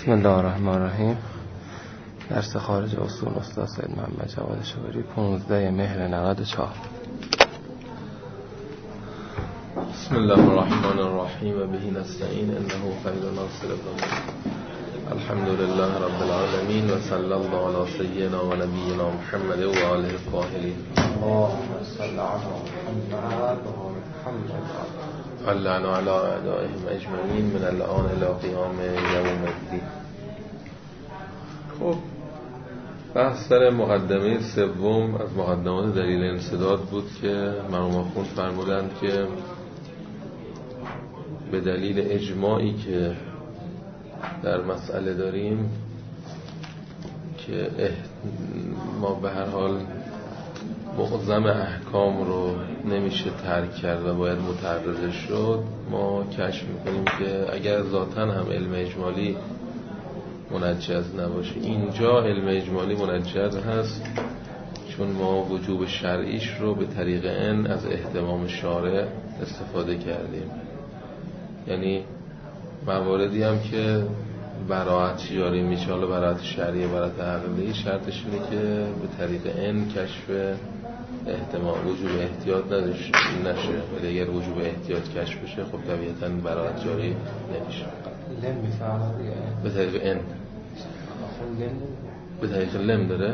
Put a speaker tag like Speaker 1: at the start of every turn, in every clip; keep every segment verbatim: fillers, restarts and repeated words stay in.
Speaker 1: بسم الله الرحمن الرحیم. درس خارج اصول استاد سید محمد جواد شبری، پانزده مهر نود و چهار.
Speaker 2: بسم الله الرحمن الرحیم و به نستعین انه خیر ناصر الحمد لله رب العالمین و صلی الله علی سیدنا و نبینا محمد و آله الطاهرین.
Speaker 1: اللهم صل علی محمد و آل محمد
Speaker 2: اللعن علی اعدائهم اجمعین من الآن الی قیام یوم الدین. خب بحث سر مقدمه سوم از مقدمات دلیل انسداد بود که مرحوم آخوند فرمودند که به دلیل اجماعی که در مسئله داریم که ما به هر حال معظم احکام رو نمیشه ترک کرد و باید متعرض شد، ما کشف میکنیم که اگر ذاتاً هم علم اجمالی منجز نباشه، اینجا علم اجمالی منجز هست، چون ما وجوب شرعیش رو به طریق ان از اهتمام شارع استفاده کردیم. یعنی مواردی هم که براعت جاری میشه، حالا براعت شرعی براعت عقلی، شرطش اینه که به طریق ان کشف احتمال وجوب احتیاط نداشته نشه، ولی اگر وجوب احتیاط کشف بشه خب طبیعتاً براعت جاری نمیشه.
Speaker 1: لم میفعله دیگه
Speaker 2: به طریق ان به طریق لم داره.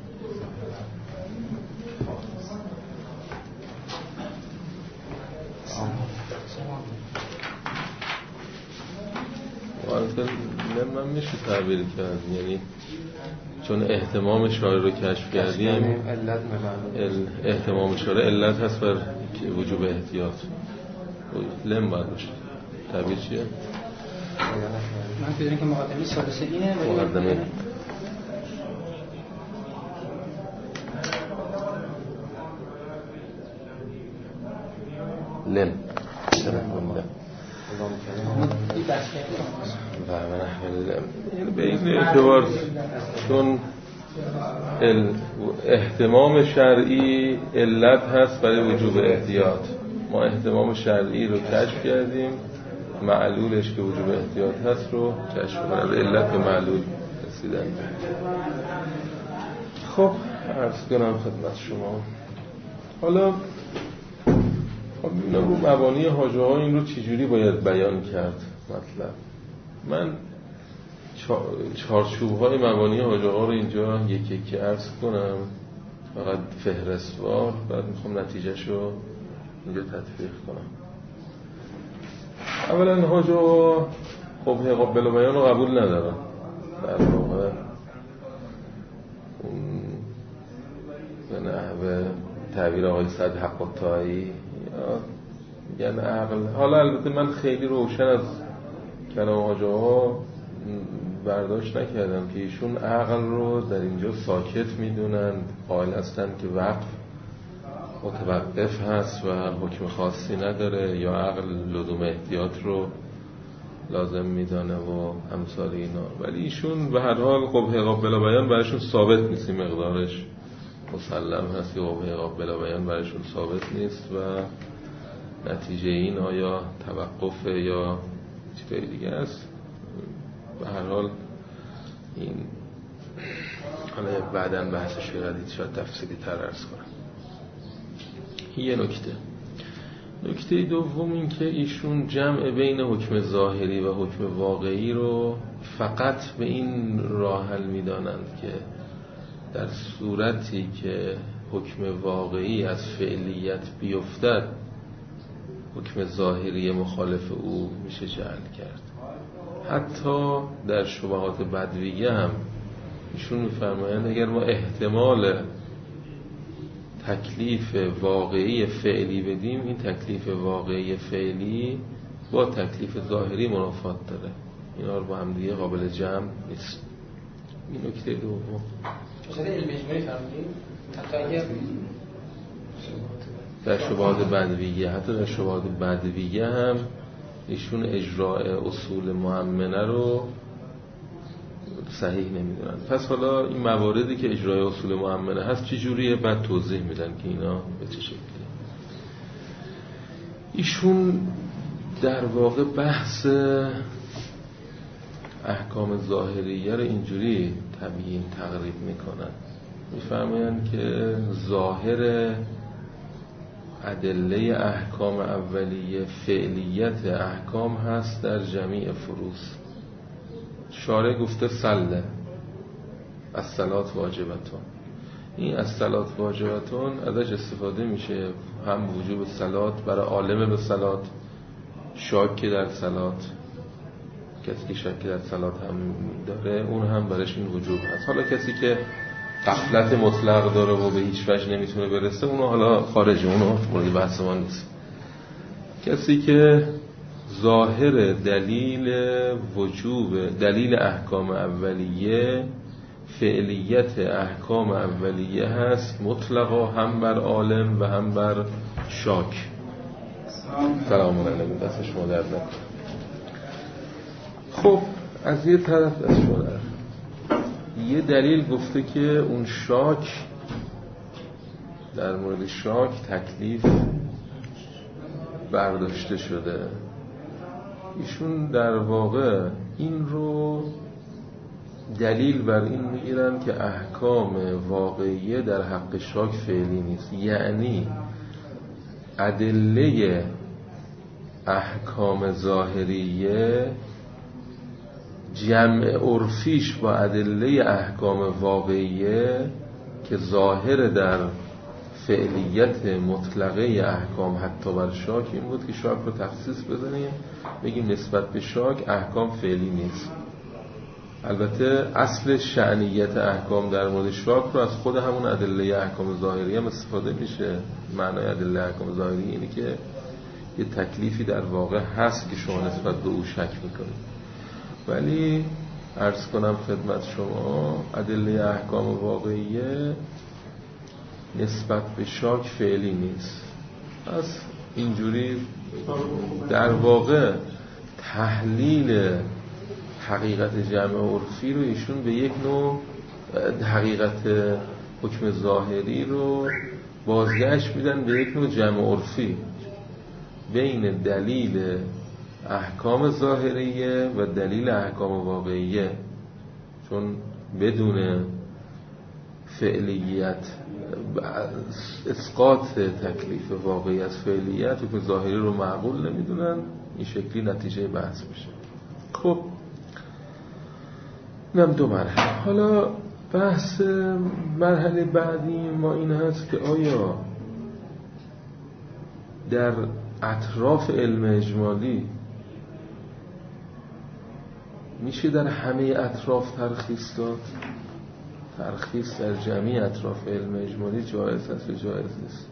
Speaker 2: وارد لم هم میشه تعبیر کرد، یعنی چون احتمام شارع رو کشف کردیم، احتمام شارع علت هست بر وجوب احتیاط. لم باید باشه. تعبیر چیه؟
Speaker 3: من بدونم که مقدمه سادسه اینه.
Speaker 2: مقدمه لم و به این اعتبار چون احتمام شرعی علت هست برای وجوب احتیاط، ما احتمام شرعی رو کشف کردیم، معلولش که وجوب احتیاط هست رو کشف کردیم، به علت به معلول رسیدن. خب عرض کنم خدمت شما، حالا خب اینا رو مبانی حاجه ها این رو چجوری باید بیان کرد؟ مطلب من چارچوب های مبانی حاجه ها رو اینجا یک یک عرض کنم، فقط فهرستوار، بعد میخوام نتیجه شو اینجا تطبیق کنم. اولا حاجه ها خب قابل بیان رو قبول ندارن، در واقع به نحو تعبیر آقای سعد حق الطایی یعنی عقل. حالا البته من خیلی روشن از کلام حاجه ها برداشت نکردم که ایشون عقل رو در اینجا ساکت میدونند، قائل هستند که وقف متوقف هست و حکم خاصی نداره، یا عقل لزوم احتیاط رو لازم میدانه و امثال اینا، ولی ایشون به هر حال قبح قابل بیان برایشون ثابت نیست، مقدارش مسلم هست که قبح قابل بیان برایشون ثابت نیست و نتیجه این آیا توقف یا چیزی دیگه است. به هر حال این حالا بعداً بحثش رو شاید تفصیلی تر عرض کنم. یه نکته نکته دوم این که ایشون جمع بین حکم ظاهری و حکم واقعی رو فقط به این راه حل می‌دانند که در صورتی که حکم واقعی از فعلیت بیفتد، حکم ظاهری مخالف او میشه جعل کرد. حتی در شبهات بدویه هم ایشون میفرمایند اگر ما احتمال تکلیف واقعی فعلی بدیم، این تکلیف واقعی فعلی با تکلیف ظاهری منافات داره، اینا رو با هم دیگه قابل جمع نیست. این نکته دوم.
Speaker 3: چطور علم اجمالی فرمودید؟ حتی اگر
Speaker 2: در شبهات بدویه، حتی در شبهات بدویه هم ایشون اجراء اصول مؤمنه رو صحیح نمیدونن. پس حالا این مواردی که اجراء اصول مؤمنه هست چه جوریه، بعد توضیح میدن که اینا به چه شکلیه. ایشون در واقع بحث احکام ظاهریه رو اینجوری تبیین تقریب میکنن، میفرمایند که ظاهر ادله احکام اولیه فعلیت احکام هست در جمیع فروض. شارع گفته صله الصلات واجبتون، این الصلات واجبتون ازش استفاده میشه هم وجوب صلات برای عالم به صلات، شاکی در صلات، کسی که شک در صلات هم داره اون هم برایش این وجوب هست. حالا کسی که غفلت مطلق داره و به هیچ وجه نمیتونه برسه اونو حالا خارج، اونو مورد بحث ما نیست. کسی که ظاهر دلیل وجوب دلیل احکام اولیه فعلیت احکام اولیه هست مطلقا هم بر عالم و هم بر شاک. سلام علیکم، دست شما درد نکنه. خب از یه طرف دست شما درد، یه دلیل گفته که اون شاک، در مورد شاک تکلیف برداشته شده. ایشون در واقع این رو دلیل بر این میگیرن که احکام واقعیه در حق شاک فعلی نیست، یعنی ادله احکام ظاهریه جمع عرفیش با ادله احکام واقعیه که ظاهر در فعلیت مطلقه احکام حتی بر شاک این بود که شاک رو تخصیص بزنیم بگیم نسبت به شاک احکام فعلی نیست. البته اصل شأنیت احکام در مورد شاک رو از خود همون ادله احکام ظاهری هم استفاده میشه. معنای ادله احکام ظاهری اینه که یه تکلیفی در واقع هست که شما نسبت به او شک میکنید، ولی عرض کنم خدمت شما ادله احکام واقعیه نسبت به شاک فعلی نیست. پس اینجوری در واقع تحلیل حقیقت جمع عرفی رو ایشون به یک نوع حقیقت حکم ظاهری رو بازگشت میدن به یک نوع جمع عرفی بین دلیل احکام ظاهریه و دلیل احکام واقعیه، چون بدون فعلیت اسقاط تکلیف واقعی از فعلیت و که ظاهری رو معقول نمیدونن، این شکلی نتیجه بحث میشه. خب اینم دو مرحله. حالا بحث مرحله بعدی ما این هست که آیا در اطراف علم اجمالی میشه در همه اطراف ترخیص داد؟ ترخیص در جمعی اطراف علم اجمالی جایز است یا جایز نیست؟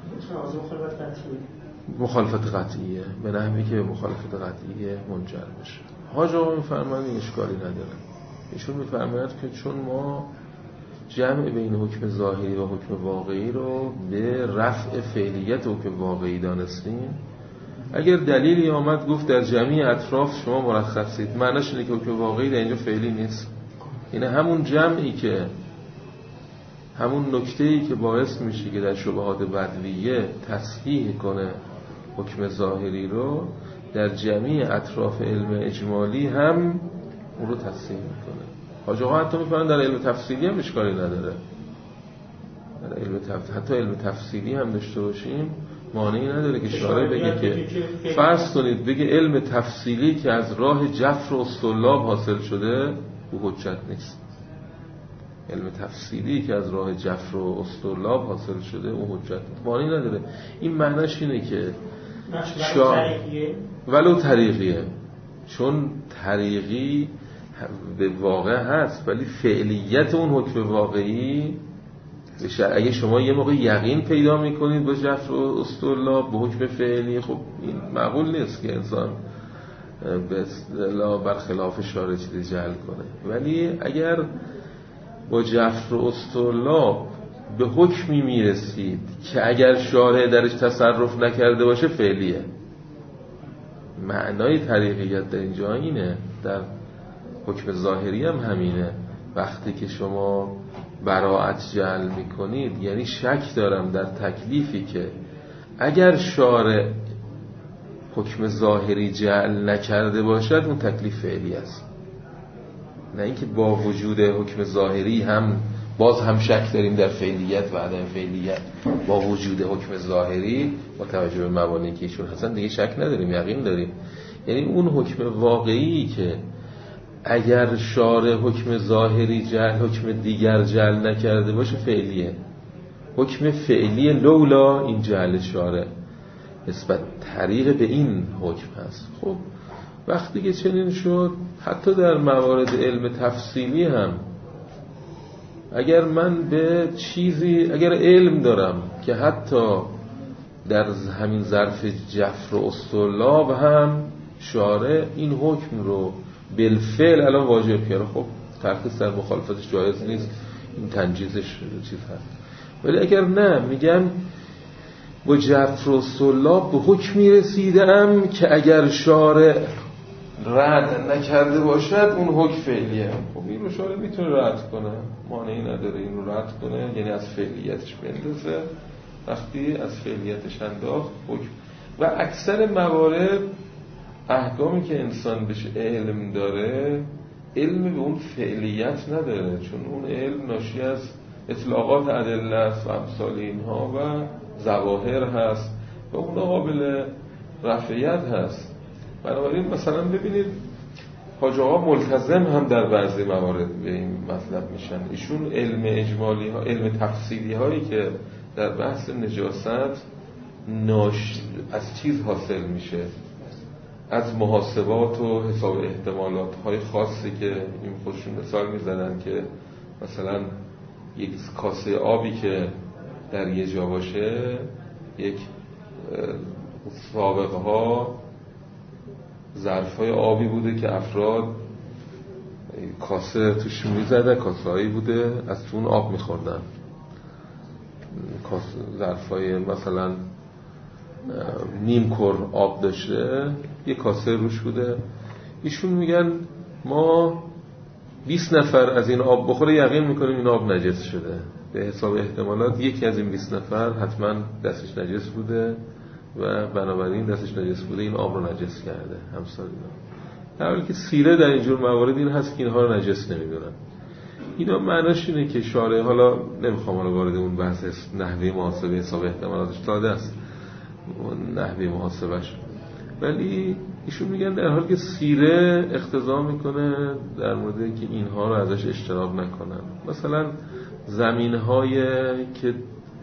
Speaker 2: مخالفت قطعیه، به نحوی که مخالفت قطعیه منجر بشه. حاج آقا میفرماید این اشکالی نداره. ایشون میفرماید که چون ما جمع بین حکم ظاهری و حکم واقعی رو به رفع فعلیت حکم واقعی دانستیم، اگر دلیلی آمد گفت در جمعی اطراف شما مرخصید، معنیش اینه که حکم واقعی در اینجا فعلی نیست. اینه همون جمعی که همون نکته‌ای که باعث میشه که در شبهات بدویه تصحیح کنه حکم ظاهری رو، در جمعی اطراف علم اجمالی هم اون رو تصحیح میکنه. حاج آقا حتی میفرمایند در علم تفصیلی هم اشکالی نداره. در علم تف... حتی علم تفصیلی هم داشته باشیم مانعی نداره که شارع بگه که فرض کنید بگه علم تفصیلی که از راه جفر و استلاب حاصل شده او حجت نیست. علم تفصیلی که از راه جفر و استلاب حاصل شده او حجت نیست، مانعی نداره. این معنیش اینه که شا... ولو طریقیه، چون طریقی به واقع هست ولی فعلیت اون حکم واقعی اگه شما یه موقع یقین پیدا میکنید با جفر و استلاب به حکم فعلی، خب این معقول نیست که انسان به اصطلاح برخلاف شارع چیزی جعل کنه. ولی اگر با جفر و استلاب به حکمی میرسید که اگر شارع درش تصرف نکرده باشه فعلیه، معنای طریقیت در اینجا اینه، در حکم ظاهری هم همینه. وقتی که شما براءت جعل میکنید یعنی شک دارم در تکلیفی که اگر شارع حکم ظاهری جعل نکرده باشد اون تکلیف فعلی است. نه اینکه با وجود حکم ظاهری هم باز هم شک داریم در فعلیت و عدم فعلیت. با وجود حکم ظاهری با توجه به مبانی که ایشون هستن دیگه شک نداریم، یقین داریم. یعنی اون حکم واقعی که اگر شارع حکم ظاهری جعل حکم دیگر جعل نکرده باشه فعلیه. حکم فعلی لولا این جعل شارع نسبت طریق به این حکم هست. خب وقتی که چنین شد، حتی در موارد علم تفصیلی هم اگر من به چیزی اگر علم دارم که حتی در همین ظرف جفر و استرلاب هم شارع این حکم رو بالفعل الان واجب کرده، خب ترخیص در مخالفتش جایز نیست، این تنجیزش چیز هست. ولی اگر نه میگم با جفر و استرلاب به حکمی رسیدم که اگر شارع رد نکرده باشد اون حکم فعلیه، خب این رو شارع میتونه رد کنه، مانعی نداره این رو رد کنه، یعنی از فعلیتش بندازه. وقتی از فعلیتش انداخت حکم. و اکثر موارد احکامی که انسان بهش علم داره علم به اون فعلیت نداره، چون اون علم ناشی از اطلاقات ادله است و امثال اینها و ظواهر هست و اون قابل رفعیت هست. بنابراین مثلا ببینید حاج آقا ملتزم هم در بعضی موارد به این مطلب میشن. ایشون علم اجمالی ها، علم تفصیلی هایی که در بحث نجاست ناش از چیز حاصل میشه، از محاسبات و حساب احتمالات های خاصی که این خودشون مثال میزنن که مثلا یک کاسه آبی که در یه جا باشه، یک سابقه ها ظرفای آبی بوده که افراد کاسه توش میزده، کاسه هایی بوده از تو اون آب میخوردن، ظرفای مثلا نیم کر آب داشته، یک کاسه روش بوده. ایشون میگن ما بیست نفر از این آب بخوره یقین میکنیم این آب نجس شده. به حساب احتمالات یکی از این بیست نفر حتما دستش نجس بوده و بنابراین دستش نجس بوده این آب رو نجس کرده. همسال اینا در حالی که سیره در اینجور موارد این هست که اینها رو نجس نمیدونن. اینا معناش اینه که شارع، حالا نمیخوام حالا وارد اون بحث نحوه محاسبه حساب احتمالاتش داده است اون نحوه محاسبش، ولی ایشون میگن در حالی که سیره اقتضا میکنه در موردی که اینها رو ازش اجتناب نکنن. مثلا زمینهای که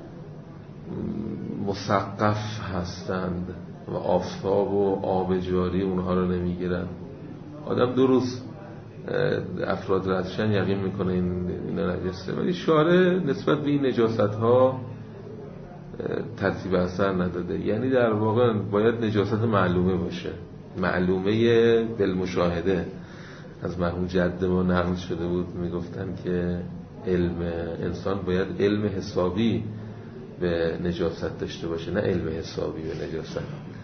Speaker 2: مسقف هستند و آفتاب و آب جاری اونها رو نمیگیرن، آدم دو روز افراد ردشن یقین میکنه این اینا نجسه، ولی شارع نسبت به این نجاست ها ترتیب اثر نداده. یعنی در واقع باید نجاست معلومه باشه، معلومه بالمشاهده. از مرحوم جد ما نقل شده بود میگفتن که علم انسان باید علم حسابی به نجاست داشته باشه، نه علم حسابی به نجاست.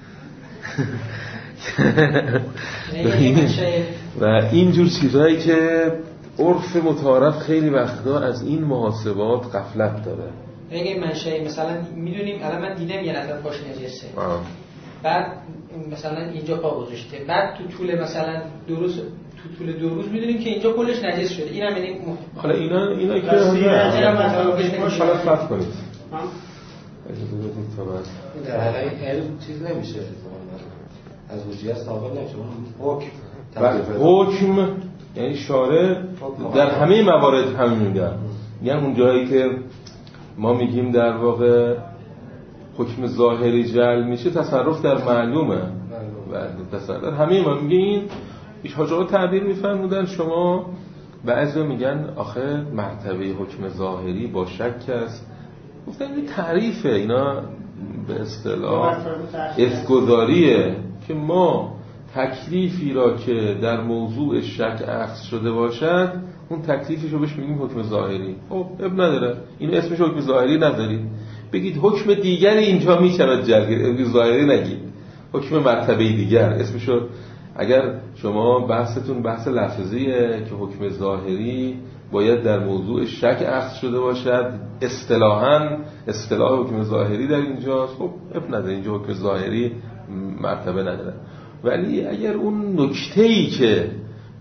Speaker 2: و اینجور چیزهایی که عرف متعارف خیلی وقتا از این محاسبات غفلت داره.
Speaker 3: اگه منشأ مثلا میدونیم الان من دیدم یه نفر پاش نجسه، بعد مثلا اینجا پا گذاشته، بعد تو طول مثلا دو روز تو طول دو روز میدونیم که اینجا کلش نجس شده. اینم یعنی
Speaker 2: حالا اینا اینا که حالا صرف کنید اجازه بدید تا بعد
Speaker 1: در حقیقت علم چیز نمیشه از وجودیت ثابت نمیشه. حکم
Speaker 2: حکم یعنی شارع در همه موارد همین میگن. میگن اون جایی که ما میگیم در واقع حکم ظاهری جعل میشه تصرف در معلومه و تصرف در همه ما میگه این ایش حاجا تعبیر میفرمودن. شما بعضی میگن آخه مرتبه حکم ظاهری با شک است. گفتن این تعریفه، اینا به اصطلاح افگذاریه که ما تکلیفی را که در موضوع شک اخذ شده باشد اون تکلیفش رو بهش میگیم حکم ظاهری. خب اب نداره این اسمش حکم ظاهری ندارید، بگید حکم دیگری اینجا میشود جلگه ظاهری نگید، حکم مرتبه دیگر اسمشو. اگر شما بحثتون بحث لفظیه که حکم ظاهری باید در موضوع شک اخذ شده باشد، اصطلاحاً اصطلاح حکم ظاهری در اینجاست، خب اب نداره اینجا حکم ظاهری مرتبه نداره. ولی اگر اون نکته‌ای که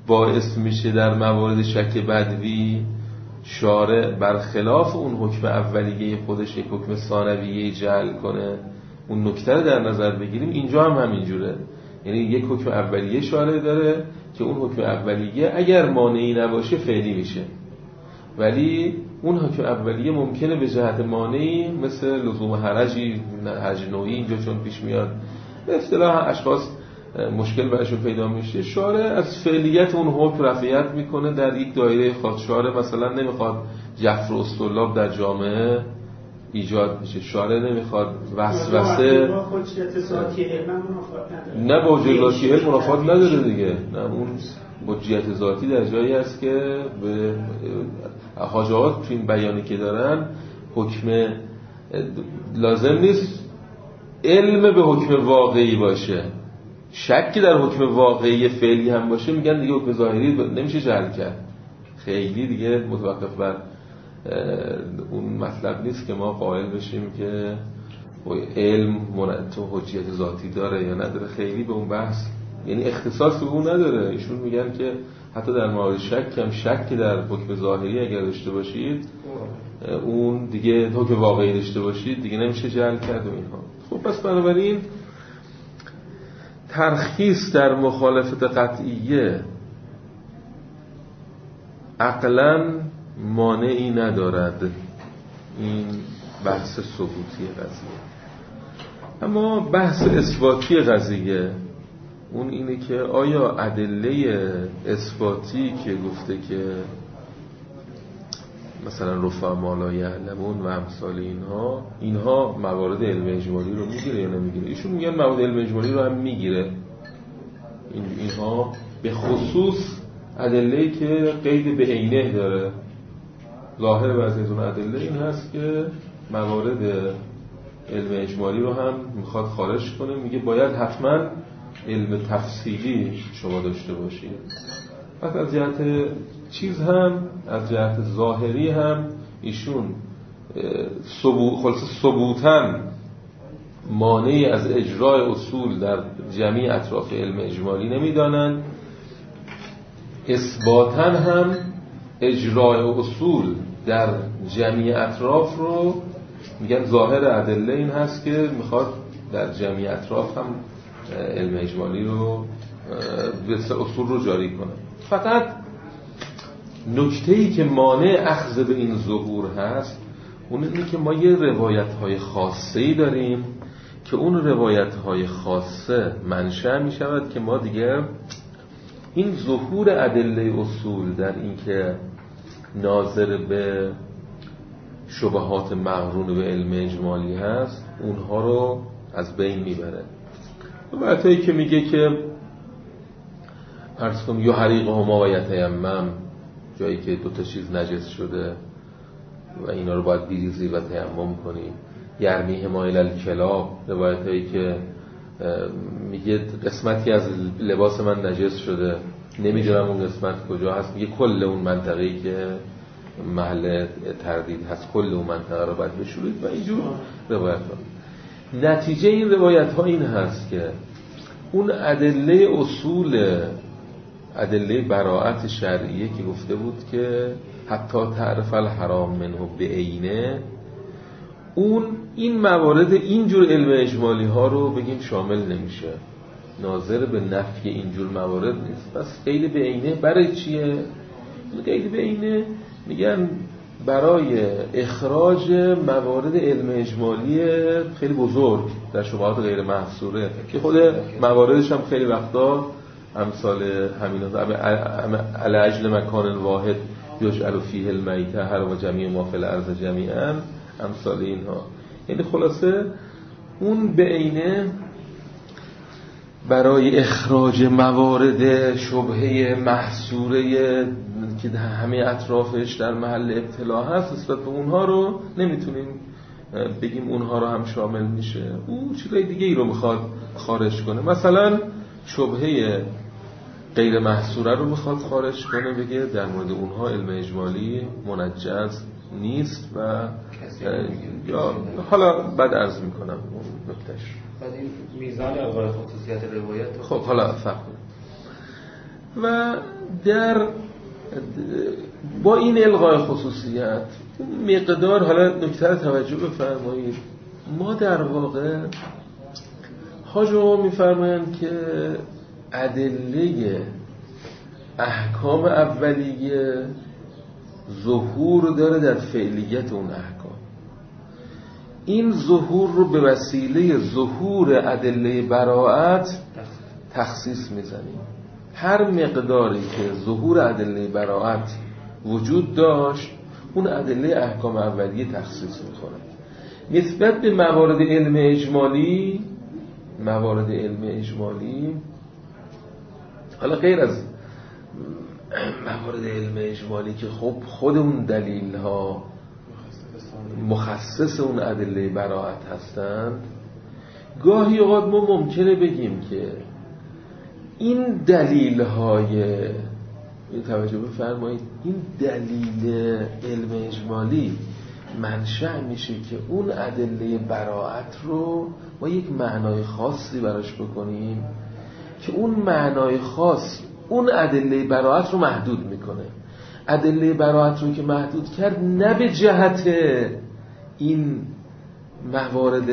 Speaker 2: باعث میشه در موارد شک بدوی شارع برخلاف اون حکم اولیه خودش یک حکم ثانویه جعل کنه، اون نکته رو در نظر بگیریم. اینجا هم همینجوره، یعنی یک حکم اولیه شارع داره که اون حکم اولیه اگر مانعی نباشه فعلی میشه، ولی اون حکم اولیه ممکنه به جهت مانعی مثل لزوم حرجی، حرج نوعی اینجا چون پیش میاد به اصطلاح اشخاص مشکل براشون پیدا میشه، شارع از فعلیت اون حکم رفعیت میکنه در یک دایره خاص. شارع مثلا نمیخواد جفر و استرلاب در جامعه ایجاد میشه، شارع نمیخواد وسوسه، نه با حجیت ذاتی علم منافات نداره دیگه، نه اون حجیت ذاتی در جایی است که به حاجات تو این بیانی که دارن حکم لازم نیست علم به حکم واقعی باشه، شکی در حکم واقعی فعلی هم باشه میگن دیگه حکم ظاهری نمیشه جعل کرد، خیلی دیگه متوقف بر اون مطلب نیست که ما قائل بشیم که علم تو حجیت ذاتی داره یا نداره، خیلی به اون بحث یعنی اختصاص به اون نداره. ایشون میگن که حتی در مورد شک هم شک در حکم ظاهری اگر داشته باشید اون دیگه حکم واقعی داشته باشید دیگه نمیشه جعل کرد و اینها. خب پس بنابراین ترخیص در مخالفت قطعیه عقلاً مانعی ندارد، این بحث ثبوتی قضیه. اما بحث اثباتی قضیه اون اینه که آیا ادله اثباتی که گفته که مثلا رفع ما لا یعلمون و امثال اینها اینها موارد علم اجمالی رو میگیره یا نمیگیره؟ ایشون میگن موارد علم اجمالی رو هم میگیره، این اینها به خصوص ادله‌ای که قید به عینه داره. ظاهر بعضی از اون ادله این هست که موارد علم اجمالی رو هم میخواد خارج کنه، میگه باید حتما علم تفصیلی شما داشته باشید. پس از جهت چیز هم از جهت ظاهری هم ایشون ثبوت خلاص ثبوتاً مانعی از اجرای اصول در جمعی اطراف علم اجمالی نمیدانند، اثباتاً هم اجرای اصول در جمعی اطراف رو میگن ظاهر ادله این هست که میخواد در جمعی اطراف هم علم اجمالی رو اصول رو جاری کنه. فقط نکته‌ای که مانع اخذ به این ظهور هست اون اینه که ما یه روایت‌های خاصه‌ای داریم که اون روایت‌های خاصه منشأ می‌شود که ما دیگه این ظهور ادله اصول در این که ناظر به شبهات مقرون به علم اجمالی هست اونها رو از بین میبره. روایتایی که میگه که فرض کنم یا حریق هما و یتیمم، جایی که دو تا چیز نجس شده و اینا رو باید بریزی و تیمم کنی، یرمی همایل الکلاب، روایتایی که میگه قسمتی از لباس من نجس شده نمیدونم اون قسمت کجا هست، میگه کل اون منطقه‌ای که محل تردید هست کل اون منطقه رو باید بشورید و اینجور روایت ها. نتیجه این روایت ها این هست که اون ادله اصول ادله براءت شرعیه که گفته بود که حتی تعرف الحرام منه به عینه، اون این موارد اینجور علم اجمالی ها رو بگیم شامل نمیشه، ناظر به نفی اینجور موارد نیست. پس قید به عینه برای چیه؟ قید به عینه میگن برای اخراج موارد علم اجمالی خیلی بزرگ در شبهات غیر محصوره که خود مواردش هم خیلی وقتا امثال همین علی اجل مکان واحد یجعل فیه المیته هر و جمیع ما فی الارض جمیعا، امثال اینها. یعنی خلاصه اون به عینه برای اخراج موارد شبهه محصوره که همه اطرافش در محل ابتلا هست نسبت به اونها رو نمیتونیم بگیم اونها رو هم شامل میشه، او چیزای دیگه ای رو میخواد خارج کنه. مثلا شبهه غیر محصوره رو میخواد خارج کنه، بگه در مورد اونها علم اجمالی منجز نیست و یا حالا بعد عرض میکنم اون نکتهش.
Speaker 4: بعد این میزان الغای خصوصیت روایت.
Speaker 2: خب حالا فرق کنه. و در با این الغای خصوصیت مقدار، حالا نکته رو توجه بفرمایید، ما در واقع حاج آقا میفرمایند که ادله احکام اولیه ظهور داره در فعلیت اون احکام. این ظهور رو به وسیله ظهور ادله براءت تخصیص میزنیم. هر مقداری که ظهور ادله براءت وجود داشت اون ادله احکام اولیه تخصیص میکنه. نسبت به موارد علم اجمالی موارد علم اجمالی حالا غیر از موارد علم اجمالی که خب خود اون دلیل ها مخصص اون ادله براءت هستند، گاهی اوقات ما ممکنه بگیم که این دلیل های توجه بفرمایید این دلیل علم اجمالی منشأ میشه که اون ادله براءت رو ما یک معنای خاصی براش بکنیم که اون معنای خاص اون ادله براءت رو محدود میکنه. ادله براءت رو که محدود کرد نه به جهت این موارد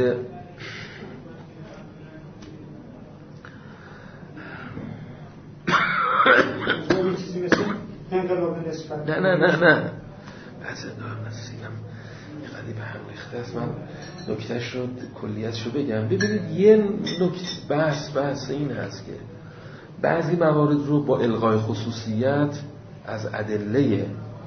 Speaker 2: نه نه نه نه بعضی دارم نسیدم یه قدی به هم ریخته است. من نکتهش رو کلیتش رو بگم. ببینید یه نکته بحث بحث این هست که بعضی موارد رو با الغای خصوصیت از ادله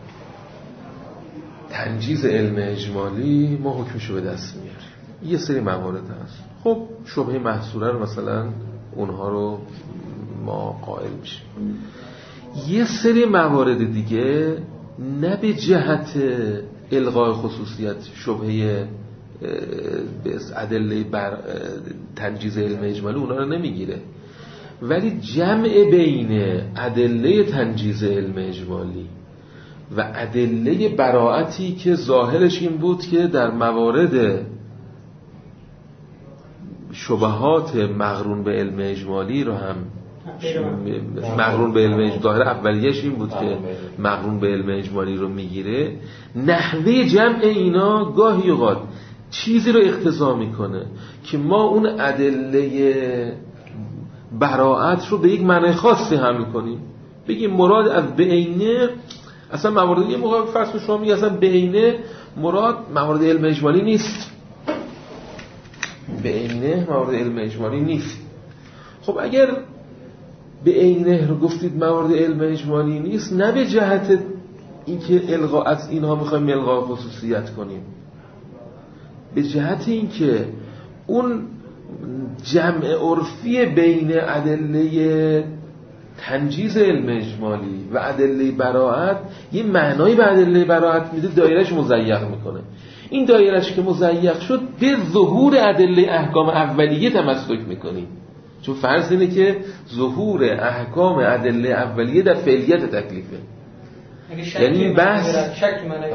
Speaker 2: تنجیز علم اجمالی ما حکمشو به دست میاریم. یه سری موارد هست خب شبهه محصوره رو مثلا اونها رو ما قائل میشیم. یه سری موارد دیگه نه به جهت الغای خصوصیت شبهه به ادله بر تنجیز علم اجمالی اونا رو نمیگیره، ولی جمع بین ادله تنجیز علم اجمالی و ادله براءتی که ظاهرش این بود که در موارد شبهات مقرون به علم اجمالی رو هم مقرون به علم اجمالی ظاهر اولیش این بود که مقرون به علم اجمالی رو میگیره، نحوه جمع اینا گاهی اوقات چیزی رو اقتضا میکنه که ما اون ادله براءت رو به یک معنی خاصی حمل کنیم. بگیم مراد از بعینه اصلا موارد یه موقع فرض کنید شما میگید اصلا بعینه مراد موارد علم اجمالی نیست، بعینه موارد علم اجمالی نیست. خب اگر بعینه رو گفتید موارد علم اجمالی نیست، نه به جهت اینکه الغا از اینها میخوایم الغا خصوصیت کنیم، به جهت اینکه اون جمع عرفی بین ادله تنجیز علم اجمالی و ادله براءت یه معنایی به ادله براءت میده، دایرهش مضیق میکنه. این دایرهش که مضیق شد به ظهور ادله احکام اولیه تمسک میکنیم، چون فرض اینه که ظهور احکام ادله اولیه در فعلیت تکلیفه. یعنی این بحث
Speaker 3: شک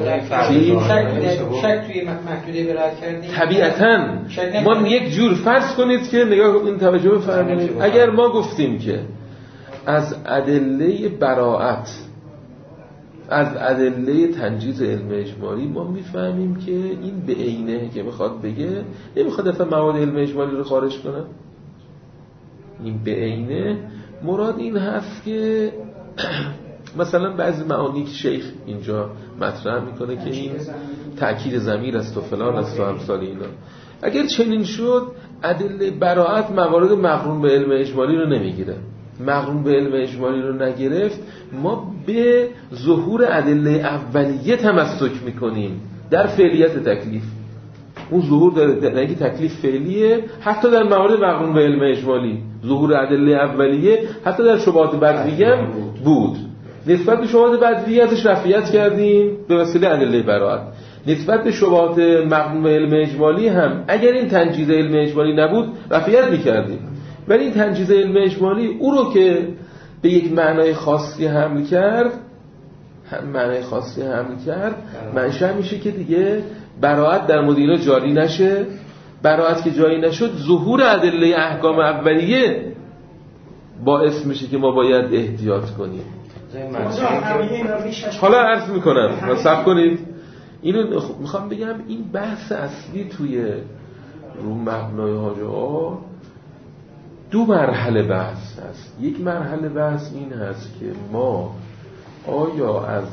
Speaker 3: توی محدوده براءت کردیم
Speaker 2: طبیعتاً ما یک جور فرض کنید که نگاه این توجه بفرمایید، اگر ما گفتیم که از ادله براءت از ادله تنجیز علم اجمالی ما میفهمیم که این به عینه که میخواد بگه نمیخواد اصلا مواد علم اجمالی رو خارج کنه. این به عینه مراد این هست که مثلا بعضی معانی که شیخ اینجا مطرح میکنه که این تأکید ضمیر است و فلان است و امثال اینا، اگر چنین شد ادله براءت موارد مقرون به علم اجمالی رو نمیگیره. مقرون به علم اجمالی رو نگرفت، ما به ظهور ادله اولیه تمسک میکنیم در فعلیت تکلیف. اون ظهور در اینکه تکلیف فعلیه، حتی در موارد مقرون به علم اجمالی ظهور ادله اولیه حتی در شبهات بدویه بود. نسبت به شبهات بدویه ازش رفعیت کردیم به وسیله ادله براءت. نسبت به شبهات مقرون به علم اجمالی هم اگر این تنجیز علم اجمالی نبود رفعیت میکردیم، ولی این تنجیز علم اجمالی او رو که به یک معنای خاصی حمل کرد هم معنای خاصی حمل کرد منشأ میشه که دیگه براءت در مورد اینا جاری نشه. براءت که جاری نشد ظهور ادله احکام اولیه باعث میشه که ما باید احتیاط کنیم. حالا عرض میکنم و صبر کنید. اینو میخوام بگم این بحث اصلی توی رو مبنای حاجی آقا دو مرحله بحث هست. یک مرحله بحث این هست که ما آیا از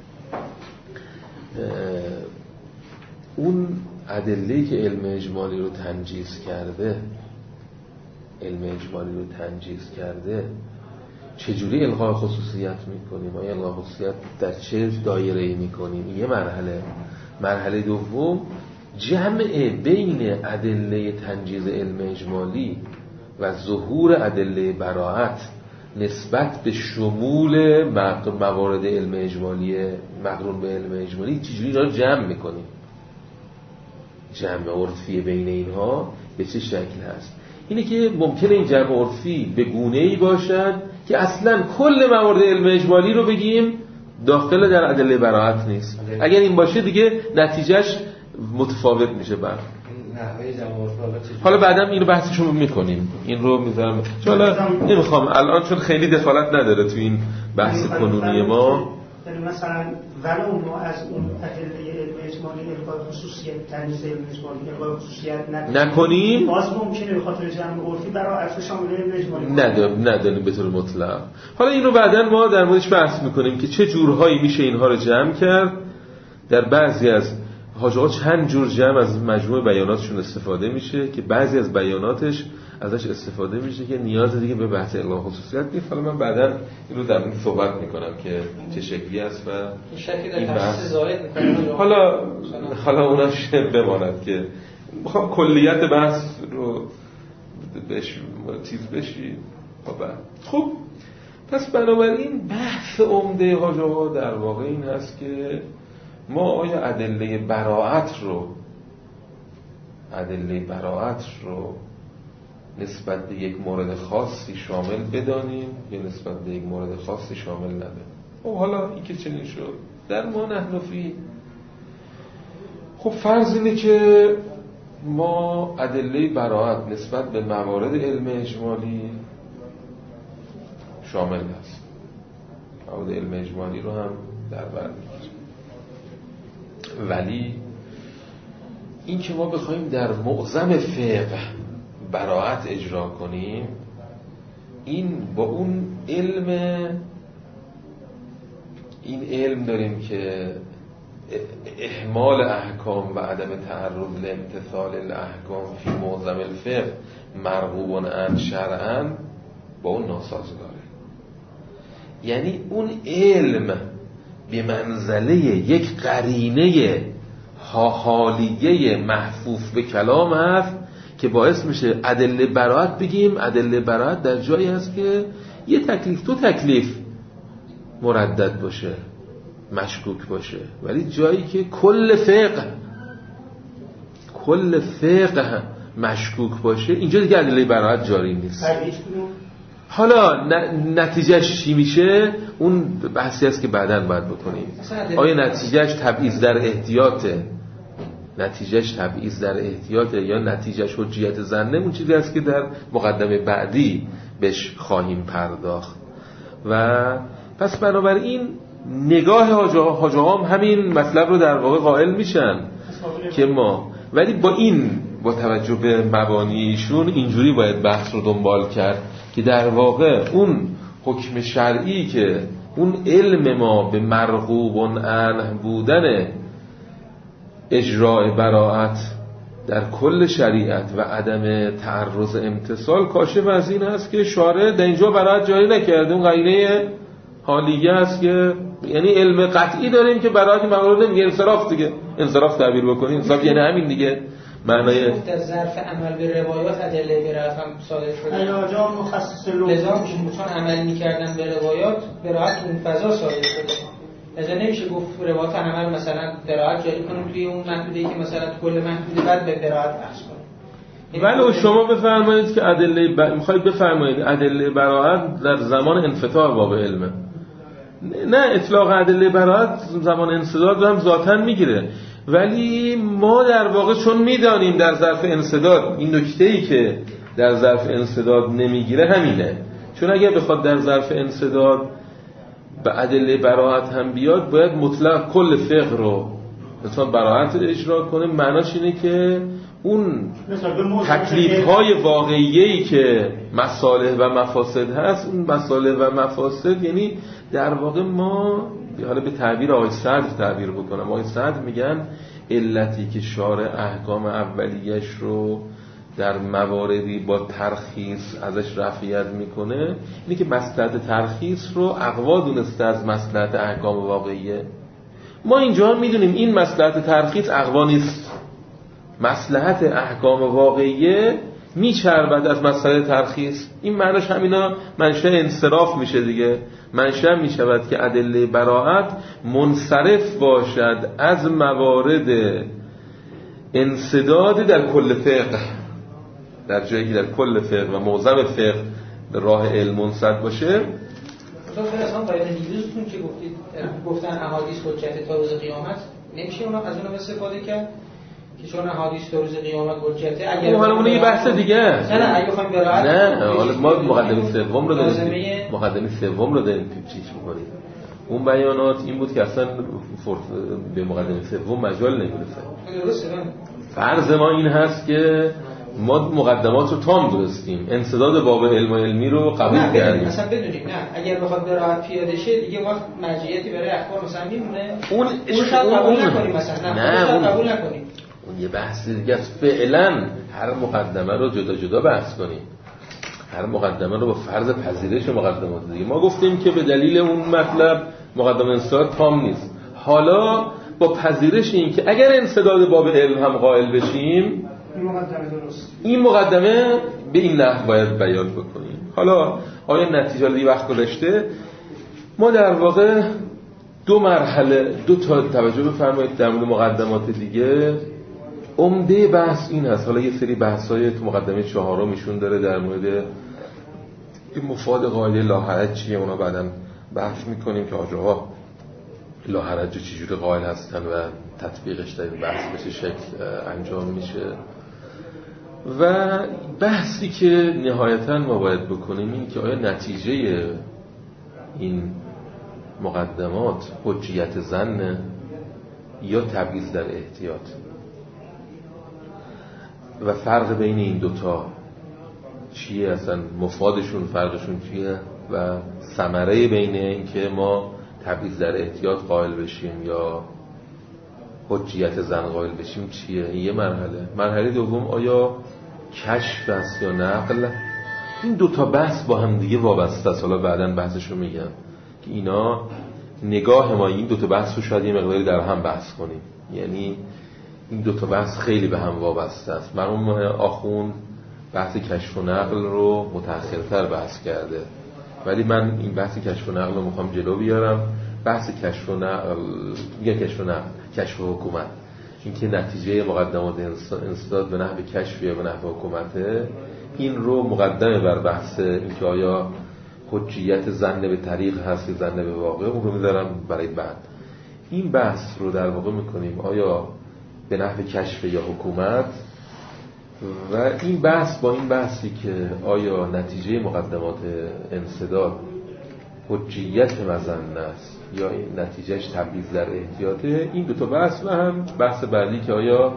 Speaker 2: اون ادله‌ای که علم اجمالی رو تنجیز کرده علم اجمالی رو تنجیز کرده چجوری الغای خصوصیت میکنیم؟ آیا الغای خصوصیت در چه دایره‌ای میکنیم؟ یه مرحله. مرحله دوم جمع بین ادله تنجیز علم اجمالی و ظهور ادله براءت نسبت به شمول موارد علم اجمالی مقرون به علم اجمالی چجوری اینا رو جمع میکنیم؟ جمع عرفی بین اینها به چه شکل هست؟ اینه که ممکنه این جمع عرفی به گونه‌ای باشد که اصلا کل موارد علم اجمالی رو بگیم داخل در ادله براءت نیست. اگر این باشه دیگه نتیجهش متفاوت میشه. بعد حالا بعدم اینو بحثشو میکنیم، این رو میذارم چون حالا نمیخوام الان چون خیلی دخالت نداره تو این بحث کنونی ما.
Speaker 4: مثلا ولو ما از اون ادله علم اجمالی الغای خصوصیت تنجیز علم اجمالی الغای خصوصیت
Speaker 2: نکنیم
Speaker 4: باز ممکنه به خاطر جمع عرفی برای عرف شامل علم اجمالی
Speaker 2: نداریم نداریم به طور مطلق. حالا اینو بعداً ما در موردش بحث میکنیم که چه جورهایی میشه اینها رو جمع کرد. در بعضی از حاجی آقا چند جور جمع از مجموع بیاناتشون استفاده میشه که بعضی از بیاناتش ازش استفاده میشه که نیاز دیگه به بحث الغای خصوصیت نیست. حالا من بعداً اینو در مورد صحبت میکنم که چه شکلی است و
Speaker 3: این بحث زائد میکنه.
Speaker 2: حالا حالا اونش بماند که میخوام کلیت بحث رو بهش چیز بشی. خب پس بنابراین بحث عمده حاجی آقا در واقع این هست که ما آیا ادله براءت رو ادله براءت رو نسبت به یک مورد خاصی شامل بدانیم یا نسبت به یک مورد خاصی شامل ندانیم؟ خب حالا این که چنین شد در ما نحنفی، خب فرض اینه که ما ادله براءت نسبت به موارد علم اجمالی شامل هست، موارد علم اجمالی رو هم در بر میگیریم، ولی این که ما بخوایم در معظم فقه براءت اجرا کنیم این با اون علم این علم داریم که اهمال احکام و عدم تعرض لامتثال الاحکام فی معظم الفقه مرغوب عن شرعا با اون ناسازگاره. یعنی اون علم به منزله یک قرینه حالیه محفوف به کلام هست که باعث میشه ادله براءت بگیم ادله براءت در جایی هست که یه تکلیف دو تکلیف مردد باشه مشکوک باشه، ولی جایی که کل فقه کل فقه مشکوک باشه اینجا دیگه ادله براءت جاری نیست. حالا نتیجهش چی میشه اون بحثی است که بعداً باید بکنیم. آیا نتیجهش تبعیض در احتیاطه نتیجهش تبعیض در احتیاطه یا نتیجهش حجیت ظنه؟ اون چیزی است که در مقدمه بعدی بهش خواهیم پرداخت. و پس بنابراین نگاه حاجی هم همین مطلب رو در واقع قائل میشن که ما، ولی با این با توجه به مبانیشون اینجوری باید بحث رو دنبال کرد که در واقع اون حکم شرعی که اون علم ما به مرغوب عنه بودن اجراع براءت در کل شریعت و عدم تعرض امتصال کاشف از این است که شارع در اینجا براءت جاری نکرده. اون قرینه حالیه است که یعنی علم قطعی داریم که براءت مقرون نمیگه، انصراف دیگه، انصراف تعبیر بکنیم انصراف یعنی همین دیگه. معنای
Speaker 3: در ظرف عمل به روایات ادله براءت هم صادر شده.
Speaker 4: اجازه مخصص لغوی
Speaker 3: چون عمل می‌کردن به روایات براءت اون فضا صادر شده. لذا نمیشه گفت روایات عمل مثلا براءت جاری کنیم توی اون محدوده‌ای که مثلا کل محدوده بعد به براءت بحث کنیم.
Speaker 2: ولی شما بفرمایید که ادله ب... می‌خواید بفرمایید ادله براءت در زمان انفتاح باب علمه. نه اطلاق ادله براءت زمان انسداد رو هم ذاتاً میگیره، ولی ما در واقع چون میدانیم در ظرف انسداد این نکته‌ای که در ظرف انسداد نمیگیره همینه چون اگر بخواد در ظرف انسداد به ادله براءت هم بیاد، باید مطلق کل فقه رو مثلا براءت اجرا کنه. معناش اینه که اون تکلیف‌های واقعیه‌ای که مصالح و مفاسد هست، اون مصالح و مفاسد یعنی در واقع ما حالا به تعبیر آقای صدر تعبیر بکنم، آقای صدر میگن علتی که شارع احکام اولیش رو در مواردی با ترخیص ازش رفعیت میکنه اینه که مصلحت ترخیص رو اقوا دونسته از مصلحت احکام واقعیه. ما اینجا میدونیم این مصلحت ترخیص اقوا نیست، مصلحت احکام واقعیه میچربد از مصلحت ترخیص. این معناش همینا منشأ انصراف میشه دیگه، منشأ میشود که ادله براءت منصرف باشد از موارد انسداد در کل فقه، در جایی که در کل فقه و معظم فقه به راه علم منصرف باشه.
Speaker 3: مثلا فرض کن باید دیروزتون که گفتید گفتن احادیث حجت تا روز قیامت، نمیشه اونا از اونها استفاده کرد که چون احادیث تا روز قیامت حجته؟ اگر
Speaker 2: حالا اون یه بحث دیگه است.
Speaker 3: نه نه اگه بخوایم براحت
Speaker 2: نه حالا ما مقدمه سوم رو داریم، مقدمه سوم رو داریم چیز می‌کنیم. اون بیانات این بود که اصلا به مقدمه سوم مجال نمی‌رسه.
Speaker 3: درسته.
Speaker 2: فرض ما این هست که ما مقدمات رو تام درستیم، انسداد باب علم و علمی رو قبول کردیم.
Speaker 3: مثلا بدونیم نه اگر بخواد براحت پیاده شه دیگه وقت مرجعیتی برای اخبار مثلا میمونه،
Speaker 2: اون
Speaker 3: اون شاید قبول نکنیم، مثلا نه اون قبول نکنیم.
Speaker 2: اون یه بحث دیگه است. فعلا هر مقدمه رو جدا جدا بحث کنیم، هر مقدمه رو با فرض پذیرش مقدمات دیگه. ما گفتیم که به دلیل اون مطلب مقدمه انسداد تام نیست. حالا با پذیرش این که اگر انسداد باب علم هم قائل بشیم،
Speaker 4: این مقدمه درست،
Speaker 2: این مقدمه به این نحو باید بیان بکنیم. حالا آیا نتیجه لی وقت گذشته ما در واقع دو مرحله دو تا توجه بفرمایید در مورد مقدمات دیگه. عمده بحث این هست، حالا یه سری بحث‌های تو مقدمه چهارم ایشون داره در مورد این مفاد قاعده لا حرج چیه، اونا بعداً بحث می‌کنیم که آجاها لا حرج چجوری قائل هستن و تطبیقش در این بحث به چه شکل انجام میشه. و بحثی که نهایتاً ما باید بکنیم این که آیا نتیجه این مقدمات حجیت ظن یا تبعیض در احتیاط و فرق بین این دوتا چیه، اصلا مفادشون فرقشون چیه و ثمره بین این که ما تبعیض در احتیاط قائل بشیم یا حجیت ظن قائل بشیم چیه. یه مرحله. مرحله دوم آیا کشف است یا نقل. این دوتا بحث با هم دیگه وابسته است. حالا بعداً بحثشو میگم که اینا نگاه ما این دوتا بحث رو شاید یه مقداری در هم بحث کنیم، یعنی این دوتا بحث خیلی به هم وابسته است. مرحوم آخوند بحث کشف و نقل رو متأخرتر بحث کرده، ولی من این بحث کشف و نقل رو میخوام جلو بیارم. بحث کشف و نقل میگه کشف و نقل کشف و حکومت، این که نتیجه مقدمات انسداد به نحو کشف یا به نحو حکومته، این رو مقدمه بر بحث این که آیا حجیت ظن به طریق هست یا ظن به واقع، اون رو میذارم برای بعد. این بحث رو در واقع میکنیم آیا به نحو کشف یا حکومت، و این بحث با این بحثی که آیا نتیجه مقدمات انسداد حجیت مظنه است یا این نتیجهش تبعیض در احتیاطه، این دو تا بحث و هم بحث بعدی که آیا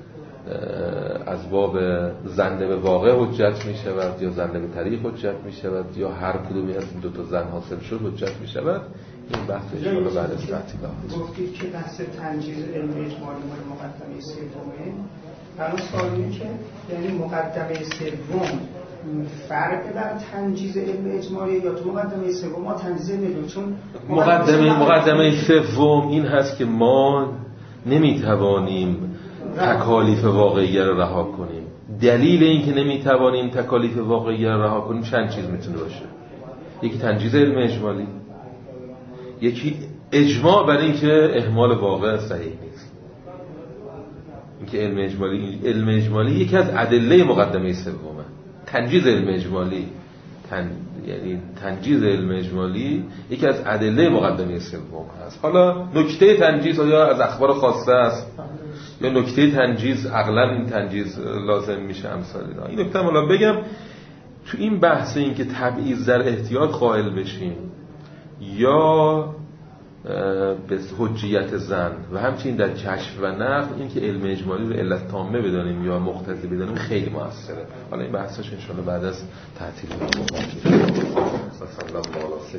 Speaker 2: از باب ظن به واقع حجت می شود یا ظن به طریق حجت می شود یا هر کدومی از این دو تا ظن حاصل شد حجت می شود. این بحث ان شاء الله بعد از تعطیلات.
Speaker 4: گفتید که بحث تنجیز علم اجمالی مال مقدمه سومه. الان سوال اینه که یعنی مقدمه سوم فرق بر تنجیز علم اجمالی یا تو مقدمه سوم ما تنجیز علم، چون
Speaker 2: مقدمه مقدمه سوم این هست که ما نمیتوانیم تکالیف واقعیه رو رها کنیم. دلیل این که نمیتوانیم تکالیف واقعیه رو رها کنیم چند چیز میتونه باشه. یکی تنجیز علم اجمالی، یکی اجماع بر این که اهمال واقع صحیح نیست. این که علم اجمالی علم اجمالی یکی از ادله مقدمه سومه. تنجیز علم اجمالی تن... یعنی تنجیز علم اجمالی یکی از ادله مقدمه سوم هست. حالا نکته تنجیز آیا از اخبار خاصه است یا نکته تنجیز عقلا این تنجیز لازم میشه امثال اینا. این نکته حالا بگم تو این بحث این که تبعیض در احتیاط قائل بشیم یا به حجیت زن و همچنین در کشف و نقل، این که علم اجمالی رو علت تامه بدانیم یا مقتضی بدانیم خیلی موثره. حالا این بحثاش ان شاء الله بعد از تعطیل